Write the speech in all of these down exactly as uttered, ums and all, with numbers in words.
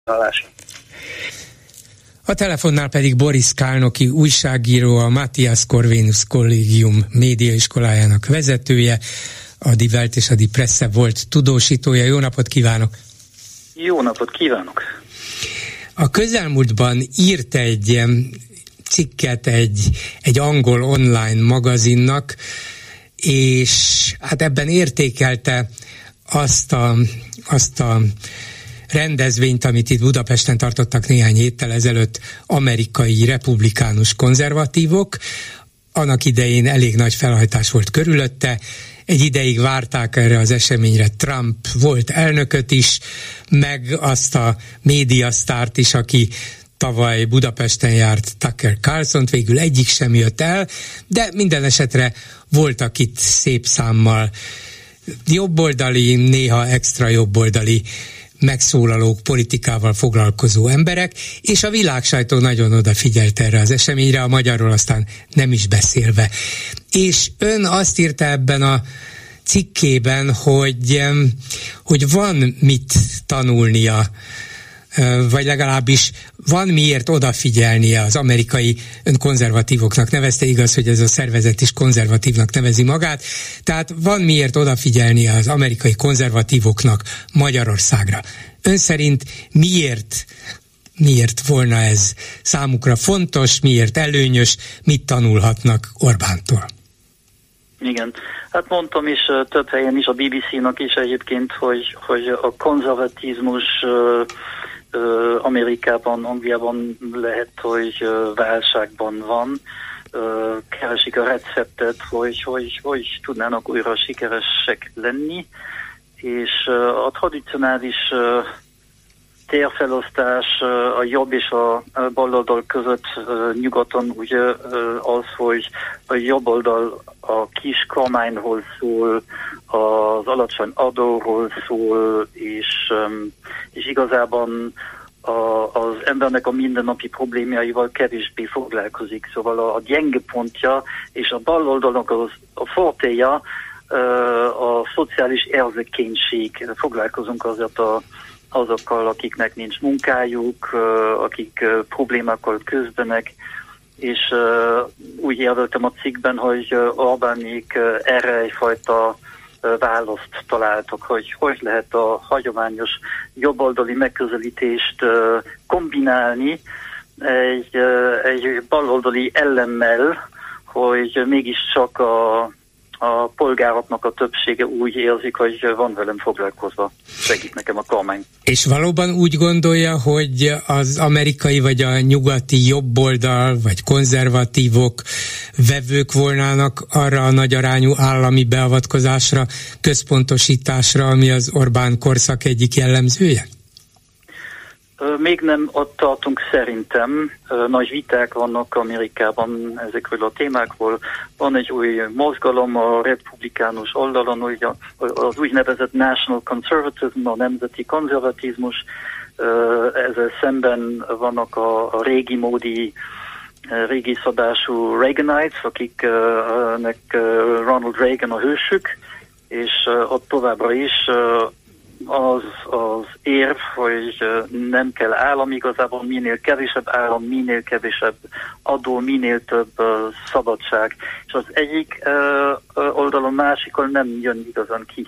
Hallásra. A telefonnál pedig Boris Kálnoky újságíró, a Matthias Corvinus Kollégium médiaiskolájának vezetője, a Die Welt és a Die Presse volt tudósítója. Jó napot kívánok! Jó napot kívánok! A közelmúltban írt egy cikket egy, egy angol online magazinnak, és hát ebben értékelte azt a, azt a rendezvényt, amit itt Budapesten tartottak néhány héttel ezelőtt amerikai republikánus konzervatívok. Annak idején elég nagy felhajtás volt körülötte, egy ideig várták erre az eseményre Trump volt elnököt is, meg azt a médiasztárt is, aki tavaly Budapesten járt, Tucker Carlsont, végül egyik sem jött el, de minden esetre voltak itt szép számmal jobboldali, néha extra jobboldali megszólalók, politikával foglalkozó emberek, és a világsajtó nagyon odafigyelt erre az eseményre, a magyarról aztán nem is beszélve. És ön azt írta ebben a cikkében, hogy, hogy van mit tanulnia, vagy legalábbis van miért odafigyelnie az amerikai, ön konzervatívoknak nevezte, igaz, hogy ez a szervezet is konzervatívnak nevezi magát, tehát van miért odafigyelnie az amerikai konzervatívoknak Magyarországra. Ön szerint miért, miért volna ez számukra fontos, miért előnyös, mit tanulhatnak Orbántól? Igen, hát mondtam is több helyen is, a bé bé cé-nak is egyébként, hogy, hogy a konzervatizmus Amerikában, Angliában lehet, hogy válságban van. Keresik a receptet, hogy, hogy, hogy tudnának újra sikeresek lenni, és a tradicionális térfelosztás a jobb és a baloldal között nyugaton ugye az, hogy a jobb oldal a kis kormányról szól, az alacsony adóról szól, és, és igazában a, az embernek a mindennapi problémáival kevésbé foglalkozik. Szóval a, a gyenge pontja és a baloldalnak az, a fortéja a szociális érzékenység. Foglalkozunk azért a azokkal, akiknek nincs munkájuk, akik problémákkal küzdenek, és úgy értettem a cikkben, hogy Orbánék erre egyfajta választ találtak, hogy hogy lehet a hagyományos jobboldali megközelítést kombinálni egy, egy baloldali ellenmel, hogy mégiscsak a a polgároknak a többsége úgy érzik, hogy van velem foglalkozva, segít nekem a kormány. És valóban úgy gondolja, hogy az amerikai vagy a nyugati jobboldal, vagy konzervatívok vevők volnának arra a nagyarányú állami beavatkozásra, központosításra, ami az Orbán korszak egyik jellemzője? Még nem ott tartunk szerintem. Nagy viták vannak Amerikában ezekről a témákról. Van egy új mozgalom a republikánus oldalon, az úgynevezett National Conservatism, a nemzeti konzervatizmus. Ezzel szemben vannak a régi módi, régi szabású Reaganites, akiknek Ronald Reagan a hősük, és ott továbbra is az az érv, hogy nem kell állam, igazából minél kevesebb állam, minél kevesebb adó, minél több uh, szabadság. És az egyik uh, oldalon másikon nem jön igazán ki.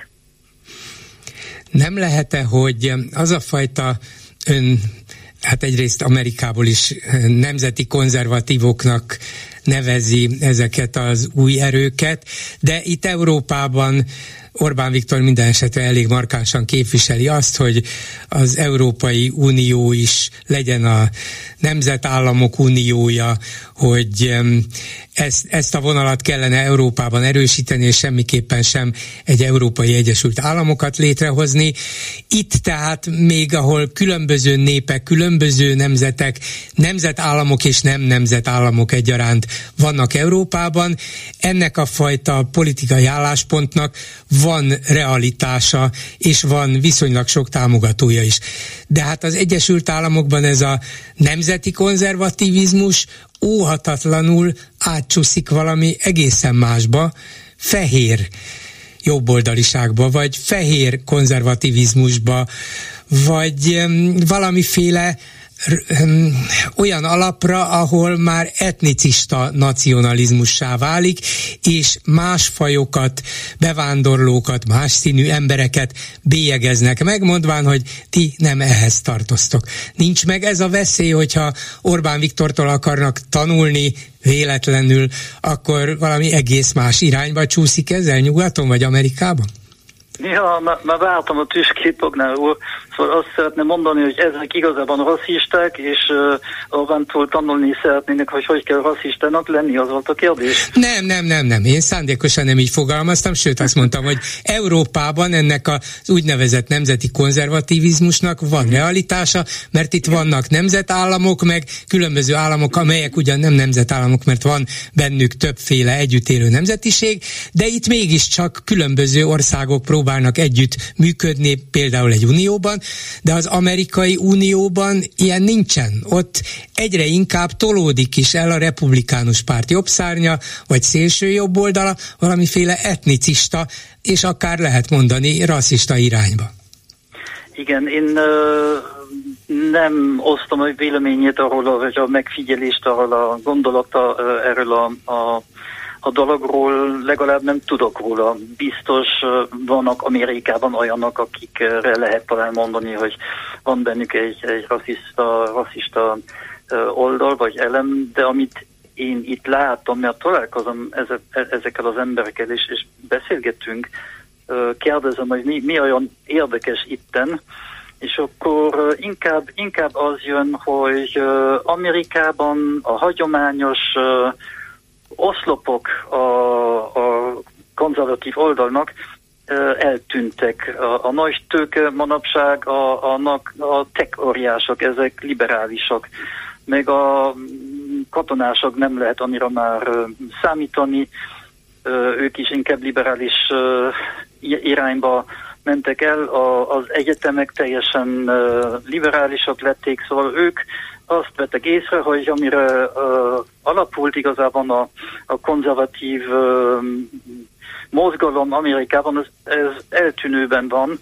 Nem lehet-e, hogy az a fajta ön, hát egyrészt Amerikából is nemzeti konzervatívoknak nevezi ezeket az új erőket, de itt Európában Orbán Viktor minden esetre elég markánsan képviseli azt, hogy az Európai Unió is legyen a nemzetállamok uniója, hogy ezt, ezt a vonalat kellene Európában erősíteni, és semmiképpen sem egy Európai Egyesült Államokat létrehozni. Itt tehát még, ahol különböző népek, különböző nemzetek, nemzetállamok és nem nemzetállamok egyaránt vannak Európában, ennek a fajta politikai álláspontnak van realitása, és van viszonylag sok támogatója is. De hát az Egyesült Államokban ez a nemzeti konzervativizmus óhatatlanul átcsúszik valami egészen másba, fehér jobboldaliságba, vagy fehér konzervativizmusba, vagy valamiféle olyan alapra, ahol már etnicista nacionalizmussá válik, és más fajokat, bevándorlókat, más színű embereket bélyegeznek meg, mondván, hogy ti nem ehhez tartoztok. Nincs meg ez a veszély, hogyha Orbán Viktortól akarnak tanulni véletlenül, akkor valami egész más irányba csúszik ezzel nyugaton vagy Amerikában? Ja, már vártam a tüskét, Bognár úr, szóval azt szeretném mondani, hogy ezek igazában rasszisták, és uh, Orbántól tanulni szeretnének, hogy hogy kell rasszistának lenni, az volt a kérdés. Nem, nem, nem, nem, én szándékosan nem így fogalmaztam, sőt azt mondtam, hogy Európában ennek az úgynevezett nemzeti konzervativizmusnak van realitása, mert itt vannak nemzetállamok, meg különböző államok, amelyek ugyan nem nemzetállamok, mert van bennük többféle együtt élő nemzetiség, de itt mégiscsak különböző országok próbálnak próbálnak együtt működni, például egy unióban, de az Amerikai Unióban ilyen nincsen. Ott egyre inkább tolódik is el a republikánus párt jobbszárnya, vagy szélső jobb oldala, valamiféle etnicista, és akár lehet mondani rasszista irányba. Igen, én uh, nem osztom a véleményét arról, vagy a megfigyelést, arról a gondolata uh, erről a, a A dologról, legalább nem tudok róla. Biztos vannak Amerikában olyanok, akikre lehet talán mondani, hogy van bennük egy, egy rasszista, rasszista oldal vagy elem, de amit én itt látom, mert találkozom ezekkel az emberekkel, és, és beszélgetünk, kérdezem, hogy mi, mi olyan érdekes itten, és akkor inkább, inkább az jön, hogy Amerikában a hagyományos oszlopok a, a konzervatív oldalnak uh, eltűntek. A, a nagy tőke manapság, a, a, a tech óriások, ezek liberálisok. Meg a katonások nem lehet annyira már uh, számítani, uh, ők is inkább liberális uh, irányba mentek el, a, az egyetemek teljesen uh, liberálisok lették, szóval ők azt vettek észre, hogy amire uh, alapult igazából a, a konzervatív uh, mozgalom Amerikában, az, ez eltűnőben van,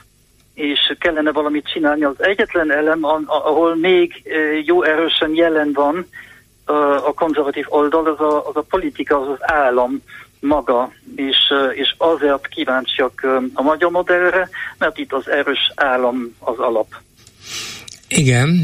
és kellene valamit csinálni. Az egyetlen elem, ahol még uh, jó erősen jelen van uh, a konzervatív oldal, az a, az a politika, az az állam maga, és, uh, és azért kíváncsiak uh, a magyar modellre, mert itt az erős állam az alap. Igen,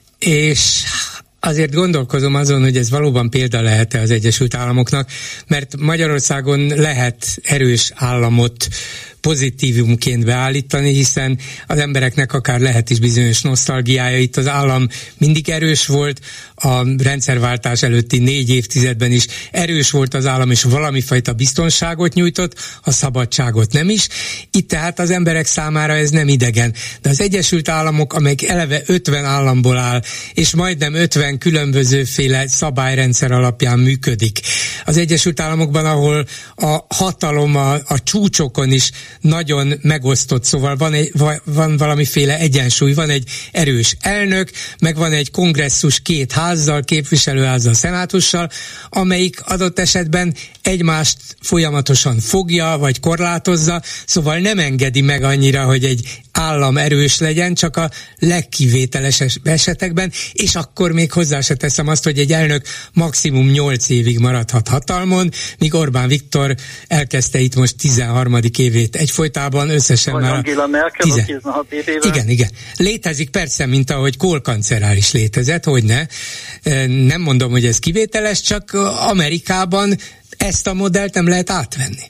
és azért gondolkozom azon, hogy ez valóban példa lehet-e az Egyesült Államoknak, mert Magyarországon lehet erős államot pozitívumként beállítani, hiszen az embereknek akár lehet is bizonyos nosztalgiája. Itt az állam mindig erős volt, a rendszerváltás előtti négy évtizedben is erős volt az állam, és valami fajta biztonságot nyújtott, a szabadságot nem is. Itt tehát az emberek számára ez nem idegen. De az Egyesült Államok, amelyik eleve ötven államból áll, és majdnem ötven különbözőféle szabályrendszer alapján működik. Az Egyesült Államokban, ahol a hatalom a, a csúcsokon is nagyon megosztott, szóval van, egy, van valamiféle egyensúly, van egy erős elnök, meg van egy kongresszus két házzal, képviselőházzal, szenátussal, amelyik adott esetben egymást folyamatosan fogja, vagy korlátozza, szóval nem engedi meg annyira, hogy egy állam erős legyen, csak a legkivételesebb esetekben, és akkor még hozzá se teszem azt, hogy egy elnök maximum nyolc évig maradhat hatalmon, míg Orbán Viktor elkezdte itt most tizenharmadik évét egyfolytában, összesen vagy már Angela Merkel tizen... tizenhat évével. Igen, igen. Létezik persze, mint ahogy Kohl kancellár is létezett, hogy ne. Nem mondom, hogy ez kivételes, csak Amerikában ezt a modellt nem lehet átvenni.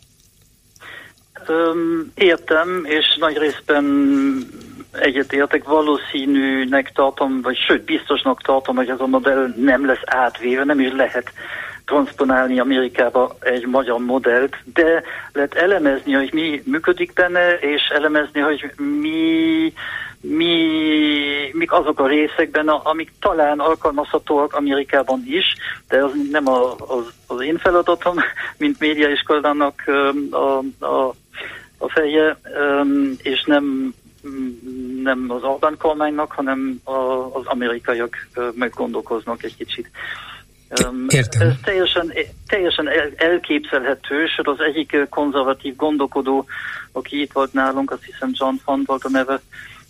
Öm, értem, és nagy részben egyetértek, valószínűnek tartom, vagy sőt, biztosnak tartom, hogy ez a modell nem lesz átvéve, nem is lehet transponálni Amerikába egy magyar modellt, de lehet elemezni, hogy mi működik benne, és elemezni, hogy mi, mi, mik azok a részek benne, amik talán alkalmazhatóak Amerikában is, de az nem a, az, az én feladatom, mint médiaiskolának a, a, a feje, és nem, nem az Orbán kormánynak, hanem az amerikaiak meggondolkoznak egy kicsit. Értem. Ez teljesen, teljesen elképzelhető, sőt az egyik konzervatív gondolkodó, aki itt volt nálunk, azt hiszem John Font volt a neve,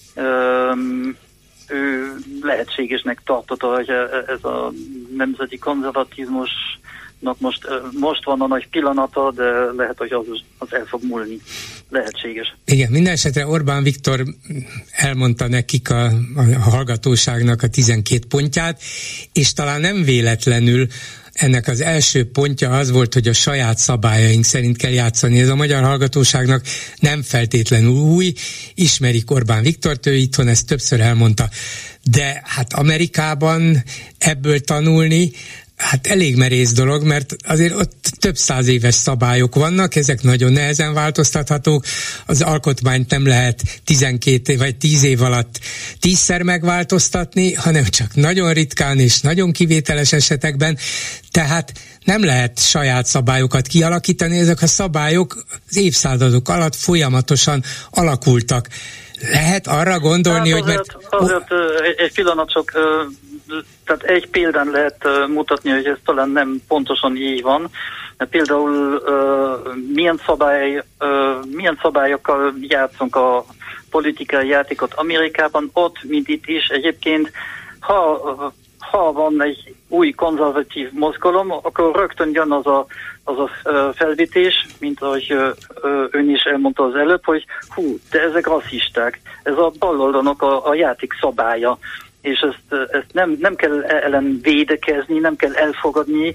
ő lehetségesnek tartotta, hogy ez a nemzeti konzervatizmusnak most, most van a nagy pillanata, de lehet, hogy az, az el fog múlni. Lehetséges. Igen, minden esetre Orbán Viktor elmondta nekik a, a hallgatóságnak a tizenkét pontját, és talán nem véletlenül ennek az első pontja az volt, hogy a saját szabályaink szerint kell játszani. Ez a magyar hallgatóságnak nem feltétlenül új, ismerik Orbán Viktort, ő itthon ezt többször elmondta, de hát Amerikában ebből tanulni, hát elég merész dolog, mert azért ott több száz éves szabályok vannak, ezek nagyon nehezen változtathatók, az alkotmányt nem lehet tizenkét év vagy tíz év alatt tízszer megváltoztatni, hanem csak nagyon ritkán és nagyon kivételes esetekben, tehát nem lehet saját szabályokat kialakítani, ezek a szabályok az évszázadok alatt folyamatosan alakultak. Lehet arra gondolni, hát azért, hogy mert... Azért egy pillanat csak... Tehát egy példán lehet mutatni, hogy ez talán nem pontosan így van. Például milyen, szabály, milyen szabályokkal játszunk a politikai játékot Amerikában, ott, mint itt is. Egyébként, ha, ha van egy új konzervatív mozgalom, akkor rögtön jön az a, az a felvetés, mint ahogy ön is elmondta az előbb, hogy hú, de ezek rasszisták. Ez a baloldalnak a, a játék szabálya. És ezt, ezt nem, nem kell ellen védekezni, nem kell elfogadni,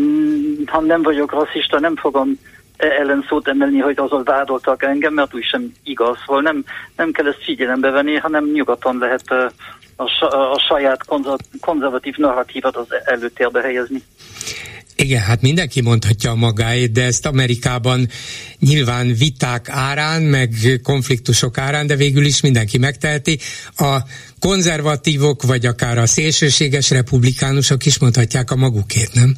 ha nem vagyok rasszista, nem fogom ellen szót emelni, hogy azzal vádoltak engem, mert úgy sem igaz. Szóval nem, nem kell ezt figyelembe venni, hanem nyugodtan lehet a, a saját konzervatív narratívat az előtérbe helyezni. Igen, hát mindenki mondhatja a magáét, de ezt Amerikában nyilván viták árán, meg konfliktusok árán, de végül is mindenki megteheti. A konzervatívok, vagy akár a szélsőséges republikánusok is mondhatják a magukét, nem?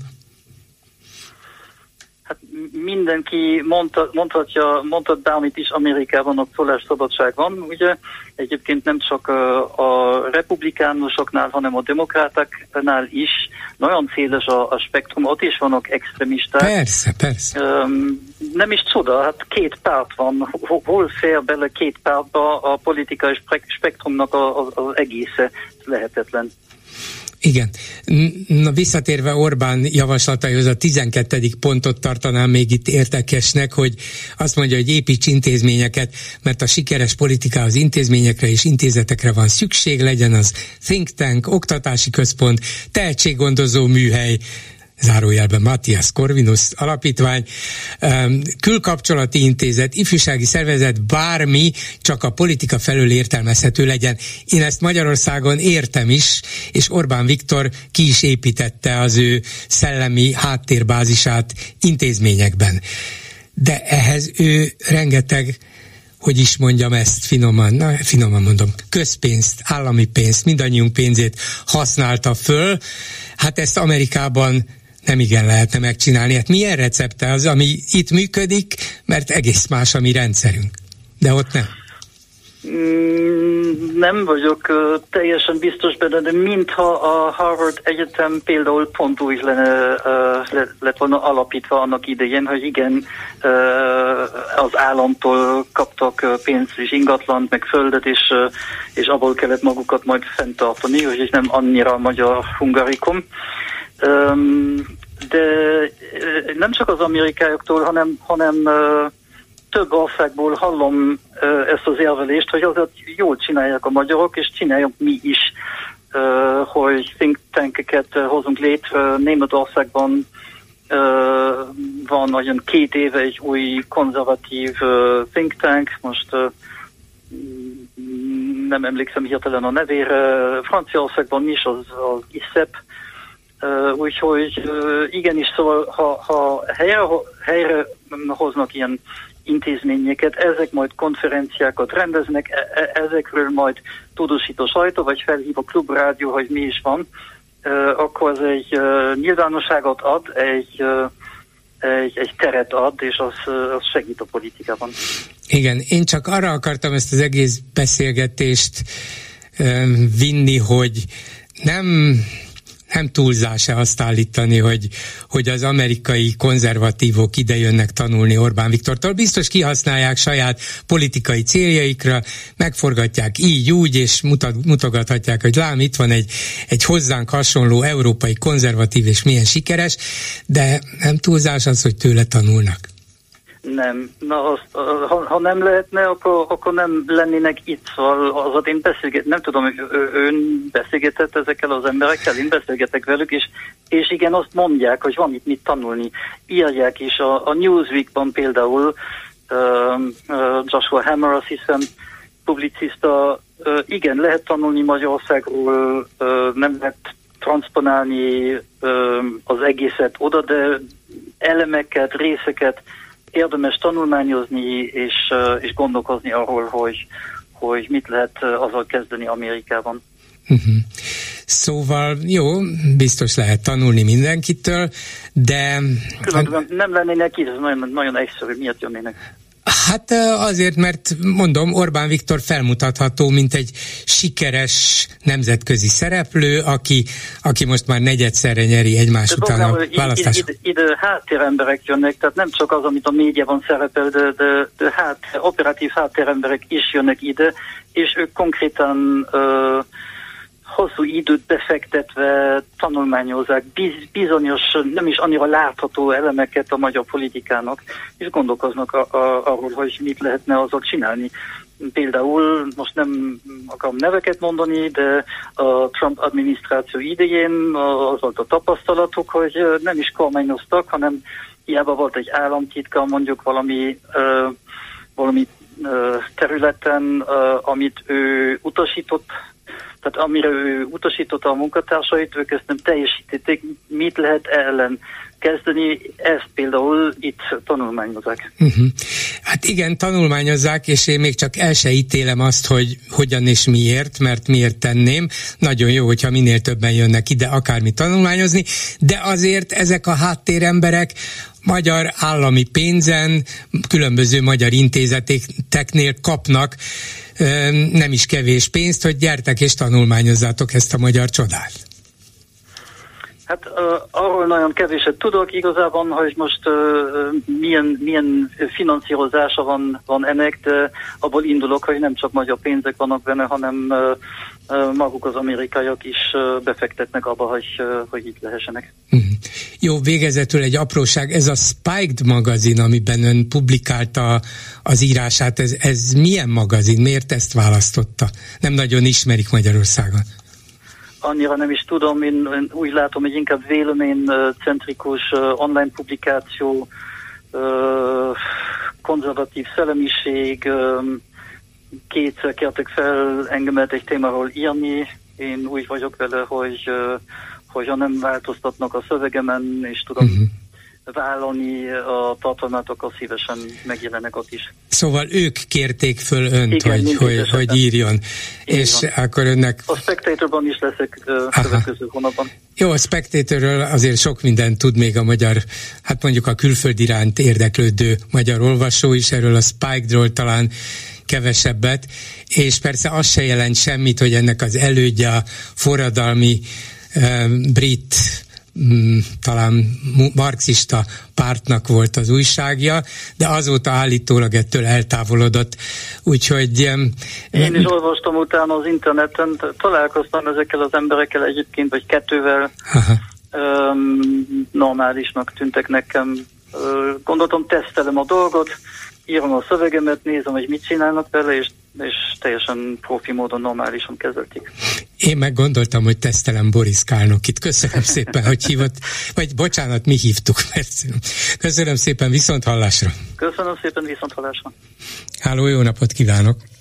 Hát mindenki mondta, mondhatja, mondhat bármit is, Amerikában a szólásszabadság van, ugye egyébként nem csak a republikánusoknál, hanem a demokrátáknál is nagyon széles a, a spektrum, ott is vannak extremisták. Persze, persze. Um, nem is csoda, hát két párt van, hol fér bele két pártba a politikai spektrumnak az, az egésze, lehetetlen. Igen. Na, visszatérve Orbán javaslataihoz, a tizenkettedik pontot tartanám még itt érdekesnek, hogy azt mondja, hogy építs intézményeket, mert a sikeres politikához intézményekre és intézetekre van szükség, legyen az think tank, oktatási központ, tehetséggondozó műhely, zárójelben Matthias Corvinus alapítvány, külkapcsolati intézet, ifjúsági szervezet, bármi, csak a politika felől értelmezhető legyen. Én ezt Magyarországon értem is, és Orbán Viktor ki is építette az ő szellemi háttérbázisát intézményekben. De ehhez ő rengeteg, hogy is mondjam ezt finoman, na, finoman mondom, közpénzt, állami pénzt, mindannyiunk pénzét használta föl. Hát ezt Amerikában nem igen lehetne megcsinálni. Hát milyen recepte az, ami itt működik, mert egész más a mi rendszerünk. De ott nem. Nem vagyok uh, teljesen biztos benne, de mintha a Harvard Egyetem például pont úgy lenne, uh, lett volna alapítva annak idején, hogy igen, uh, az államtól kaptak uh, pénzt és ingatlant, meg földet, és, uh, és abból kellett magukat majd fenntartani, hogy nem annyira magyar hungarikum. Um, de nem csak az amerikaiaktól, hanem, hanem uh, több országból hallom uh, ezt az érvelést, hogy azért jól csinálják a magyarok, és csináljuk mi is, uh, hogy think tankeket uh, hozunk létre. Németországban uh, van olyan két éve egy új konzervatív uh, think tank, most uh, nem emlékszem hirtelen a nevére, Franciaországban is az, az i es e pé. Uh, úgyhogy uh, igenis, szóval ha, ha helyre, helyre hoznak ilyen intézményeket, ezek majd konferenciákat rendeznek, e- ezekről majd tudósít a sajtó, vagy felhív a klubrádió, hogy mi is van, uh, akkor ez egy uh, nyilvánosságot ad, egy, uh, egy, egy teret ad, és az, uh, az segít a politikában. Igen, én csak arra akartam ezt az egész beszélgetést uh, vinni, hogy nem... nem túlzás-e azt állítani, hogy, hogy az amerikai konzervatívok idejönnek tanulni Orbán Viktortól, biztos kihasználják saját politikai céljaikra, megforgatják így, úgy, és mutat, mutogathatják, hogy lám, itt van egy, egy hozzánk hasonló európai konzervatív, és milyen sikeres, de nem túlzás az, hogy tőle tanulnak. Nem. Na, azt, ha, ha nem lehetne, akkor, akkor nem lennének itt. Szóval az, én beszélget, nem tudom, hogy ön beszélgetett ezekkel az emberekkel, én beszélgetek velük, és, és igen, azt mondják, hogy van itt mit tanulni. Írják is. A, a Newsweekban például uh, uh, Joshua Hammer, azt hiszem, publicista, uh, igen, lehet tanulni Magyarországról, uh, nem lehet transponálni uh, az egészet oda, de elemeket, részeket érdemes tanulmányozni, és, és gondolkozni arról, hogy, hogy mit lehet azzal kezdeni Amerikában. Uh-huh. Szóval jó, biztos lehet tanulni mindenkitől, de... Különben nem lennének itt, ez nagyon, nagyon egyszerű, miért jönnének? Hát azért, mert mondom, Orbán Viktor felmutatható, mint egy sikeres nemzetközi szereplő, aki, aki most már negyedszerre nyeri egymás de után a választásokat. Ide, ide, ide háttéremberek jönnek, tehát nem csak az, amit a médiában szerepel, de, de, de hát, operatív háttéremberek is jönnek ide, és ők konkrétan uh, hosszú időt befektetve tanulmányozzák biz, bizonyos, nem is annyira látható elemeket a magyar politikának, és gondolkoznak a, a, arról, hogy mit lehetne azzal csinálni. Például, most nem akarom neveket mondani, de a Trump adminisztráció idején az volt a tapasztalatuk, hogy nem is kormányoztak, hanem hiába volt egy államtitkar, mondjuk valami, uh, valami uh, területen, uh, amit ő utasított, tehát amire ő utasította a munkatársait, ők ezt nem teljesítették, mit lehet ellen kezdeni, ezt például itt tanulmányozzák. Uh-huh. Hát igen, tanulmányozzák, és én még csak el se ítélem azt, hogy hogyan és miért, mert miért tenném. Nagyon jó, hogyha minél többen jönnek ide akármi tanulmányozni, de azért ezek a háttéremberek magyar állami pénzen, különböző magyar intézeteknél kapnak nem is kevés pénzt, hogy gyertek és tanulmányozzátok ezt a magyar csodát. Hát uh, arról nagyon kevéset tudok igazából, hogy most uh, milyen, milyen finanszírozása van, van ennek, de abból indulok, hogy nem csak magyar pénzek vannak benne, hanem uh, uh, maguk az amerikaiak is uh, befektetnek abba, hogy, uh, hogy itt lehessenek. Uh-huh. Jó, végezetül egy apróság, ez a Spiked magazin, amiben ön publikálta az írását, ez, ez milyen magazin? Miért ezt választotta? Nem nagyon ismerik Magyarországon. Annyira nem is tudom, én, én úgy látom, hogy inkább véleménycentrikus uh, online publikáció, uh, konzervatív szellemiség, um, kétszer kértek fel engemet egy témáról írni, én úgy vagyok vele, hogy uh, hogyha nem változtatnak a szövegemen, és tudom uh-huh. vállalni a tartalmát, akkor szívesen megjelenek ott is. Szóval ők kérték föl önt, igen, hogy, hogy, hogy írjon. Így és van. Akkor önnek... A Spectatorban is leszek uh, következő hónapban. Jó, a Spectatorről azért sok mindent tud még a magyar, hát mondjuk a külföld iránt érdeklődő magyar olvasó is, erről a Spikedról talán kevesebbet, és persze az se jelent semmit, hogy ennek az elődje a forradalmi uh, brit talán marxista pártnak volt az újságja, de azóta állítólag ettől eltávolodott. Úgyhogy... Én is olvastam utána az interneten, találkoztam ezekkel az emberekkel egyébként, vagy kettővel. Um, normálisnak tűntek nekem. Uh, gondoltam, tesztelem a dolgot, írom a szövegemet, nézem, hogy mit csinálnak vele, és, és teljesen profi módon normálisan kezelték. Én meg gondoltam, hogy tesztelem Boris Kálnokit. Köszönöm szépen, hogy hívott, vagy bocsánat, mi hívtuk. Köszönöm szépen, viszont hallásra. Köszönöm szépen, viszont hallásra. Háló, jó napot kívánok!